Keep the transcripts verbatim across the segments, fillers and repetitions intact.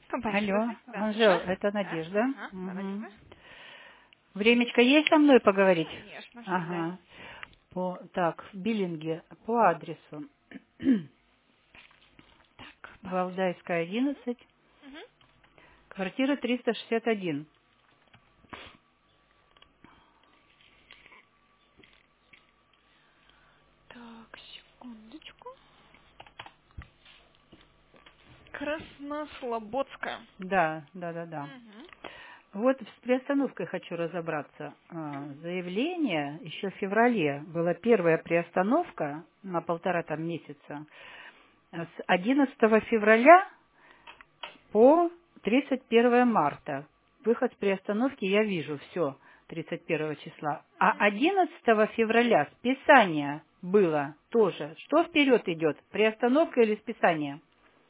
Компания Алло, «Швеция». Да, Анжел, слушаю. это Да, Надежда. ага, да, Угу. Надежда. Времечко есть со мной поговорить? Конечно, всегда. Ага. По, так, в Биллинге по адресу. Так, ладно. Валдайская, одиннадцать, Угу. квартира триста шестьдесят один. Так, секундочку. Краснослободская. Да, да, да, да. Угу. Вот с приостановкой хочу разобраться. А, Заявление еще в феврале была первая приостановка на полтора там месяца. С одиннадцатого февраля по тридцать первое марта. Выход с приостановки я вижу, все, тридцать первого числа. А одиннадцатого февраля списание было тоже. Что вперед идет? Приостановка или списание?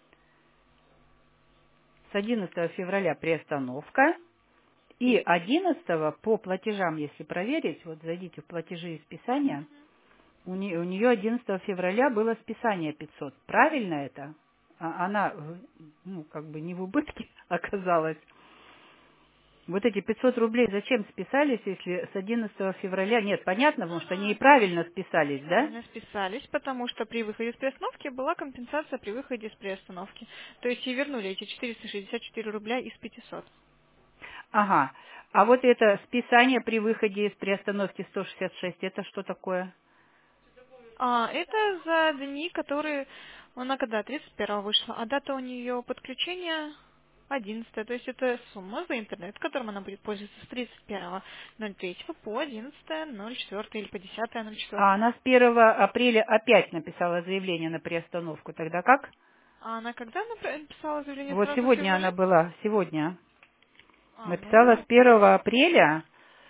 С одиннадцатого февраля приостановка. И одиннадцатого по платежам, если проверить, вот зайдите в платежи и списания, у нее, у нее одиннадцатого февраля было списание пятьсот. Правильно это? А- Она, э, ну, как бы не в убытке оказалась. Вот эти пятьсот рублей зачем списались, если с одиннадцатого февраля... Нет, понятно, потому что они и Ага. правильно списались, да? Правильно списались, потому что при выходе с приостановки была компенсация при выходе с приостановки. То есть ей вернули эти четыреста шестьдесят четыре рубля из пятисот. Ага. А вот это списание при выходе из приостановки сто шестьдесят шесть, это что такое? А, это за дни, которые... Она когда тридцать первого вышла, а дата у нее подключения одиннадцатое. То есть это сумма за интернет, которым она будет пользоваться с тридцать первого ноль третьего по одиннадцатое ноль четвёртое или по десятое ноль А четвёртое. она с первого апреля опять написала заявление на приостановку. Тогда как? А она когда написала заявление? Вот Сразу в сегодня она феврале? была, сегодня. А, Написала с ну, первого апреля.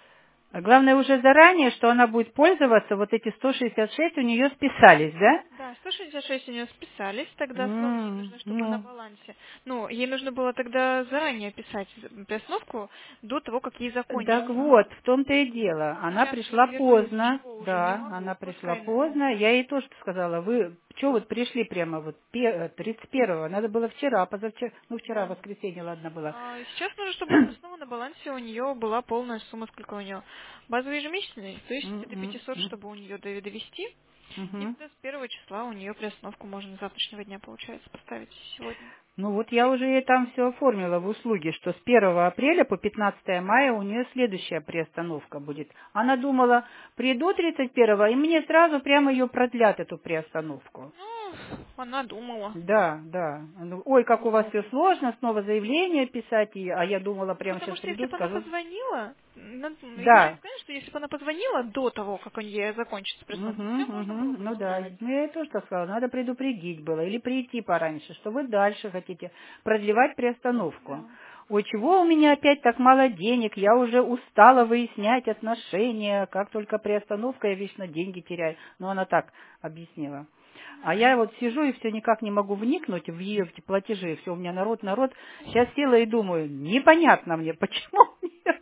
А главное уже заранее, что она будет пользоваться, вот эти сто шестьдесят шесть у нее списались, да? да, сто шестьдесят шесть у нее списались, тогда снова ей М, нужно, чтобы на ну, балансе. Ну, ей нужно было тогда заранее писать приостановку до того, как ей так закончится. вот, в том-то и дело. Она Сейчас пришла ей вернули, поздно, ничего уже не да, могу, она пришла пускай, ну, поздно. Я ей тоже сказала, вы что вот пришли прямо вот пе- э, тридцать первого, надо было вчера, позавчера, ну вчера да. воскресенье, ладно было. А сейчас нужно, чтобы снова на балансе у нее была полная сумма, сколько у нее базовый ежемесячный, то есть М, до м, пятисот, м. чтобы у нее довести. И Мгм. тогда с первого числа у нее приостановку можно с завтрашнего дня, получается, поставить сегодня. Ну вот я уже ей там все оформила в услуге, что с первого апреля по пятнадцатое мая у нее следующая приостановка будет. Она думала, приду тридцать первого, и мне сразу прямо ее продлят, эту приостановку. Ну, она думала. Да, да. Ну, ой, как у вас все сложно, снова заявление писать, и, а я думала, Ну, прямо потому сейчас что если приду, бы она скажу. позвонила, ну, ну, я ей Да. скажу, что если бы она позвонила до того, как у нее закончится приостановка, Угу, все можно было угу. бы Ну да, исправить. ну я ей тоже так сказала, надо предупредить было, или прийти пораньше, что вы дальше хотите продлевать приостановку. Да. Ой, чего у меня опять так мало денег, я уже устала выяснять отношения, как только приостановка, я вечно деньги теряю. Ну, она так объяснила. А я вот сижу и все никак не могу вникнуть в ее эти платежи, все у меня народ, народ. Сейчас села и думаю, непонятно мне, почему мне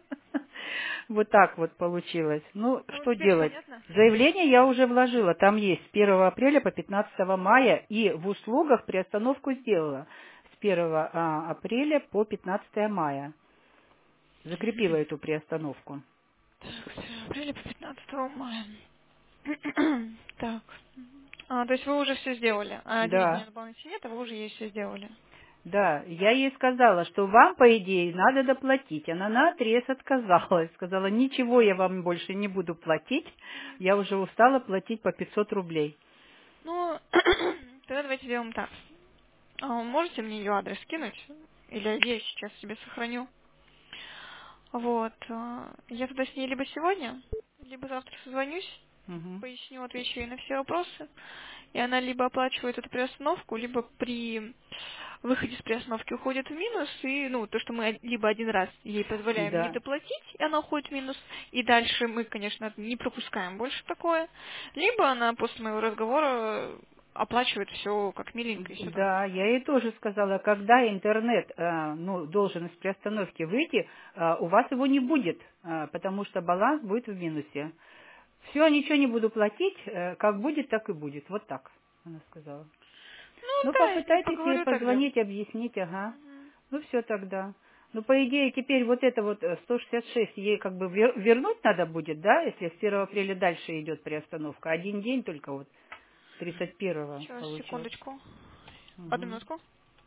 вот так вот получилось. Ну, Ну, что теперь делать? понятно? Заявление я уже вложила, там есть с первого апреля по пятнадцатое мая, и в услугах приостановку сделала с первого а, апреля по пятнадцатое мая. Закрепила эту приостановку. Так, с апреля по пятнадцатого мая. Так. А, то есть вы уже все сделали. А денег у Да, нее на балансе нет, а вы уже ей все сделали. да, я ей сказала, что вам, по идее, надо доплатить. Она наотрез отказалась. Сказала, ничего я вам больше не буду платить. Я уже устала платить по пятьсот рублей. Ну, тогда давайте сделаем так. А, можете мне ее адрес скинуть? Или я сейчас себе сохраню? Вот. а, Я тогда с ней либо сегодня, либо завтра созвонюсь, Мгм. поясню, отвечу ей на все вопросы. И она либо оплачивает эту приостановку, либо при выходе с приостановки уходит в минус. И, ну, то, что мы либо один раз ей позволяем не Да. доплатить, и она уходит в минус, и дальше мы, конечно, не пропускаем больше такое. Либо она после моего разговора оплачивает все как миленько и все так. Да, я ей тоже сказала, когда интернет э, ну, должен из приостановки выйти, э, у вас его не будет, э, потому что баланс будет в минусе. Все, ничего не буду платить, э, как будет, так и будет. Вот так, она сказала. Ну Ну, да, я с ней попытайтесь ей поговорю тогда. позвонить, объяснить, ага. Мгм. Ну, все тогда. Ну, по идее, теперь вот это вот э, сто шестьдесят шесть ей как бы вер- вернуть надо будет, да, если с первого апреля дальше идет приостановка. Один день только вот, тридцать первого Сейчас, получилось. секундочку. Одну Мгм. минутку.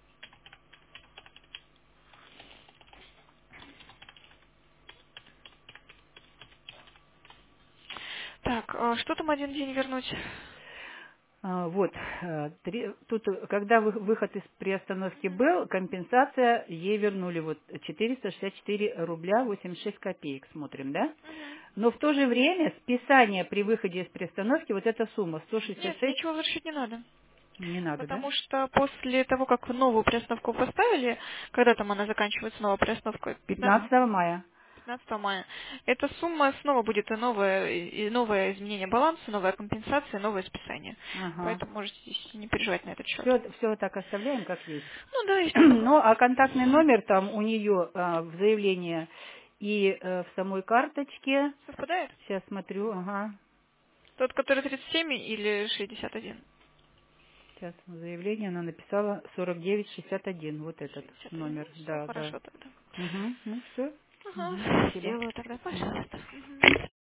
Так, а что там один день вернуть? А, Вот, э, три- тут, э, когда вы- выход из приостановки был, компенсация ей вернули вот четыреста шестьдесят четыре рубля восемьдесят шесть копеек, смотрим, да? Мгм. Но в то же время списание при выходе из приостановки, вот эта сумма Нет, сто шестьдесят шесть, ничего возвращать не надо. не надо, да? Потому что после того, как вы новую приостановку поставили, когда там она заканчивается, новая приостановка, пятнадцатого пятнадцатого мая. пятнадцатого мая, эта сумма снова будет и новое, и новое изменение баланса, новая компенсация, новое списание. Ага. Поэтому можете здесь не переживать на этот счет. Все, все так оставляем, как есть. Ну да, есть Ну, такое. а контактный номер там у нее а, в заявлении и э, в самой карточке. Совпадает? Сейчас смотрю, ага. Тот, который тридцать семь или шестьдесят один? Сейчас в заявлении она написала сорок девять шестьдесят один. Вот этот шестьдесят один. Ну, номер. все Да, да. хорошо тогда. Угу. Ну все. Угу. Ага, Спасибо. сделаю тогда, Мгм. пожалуйста. Мгм.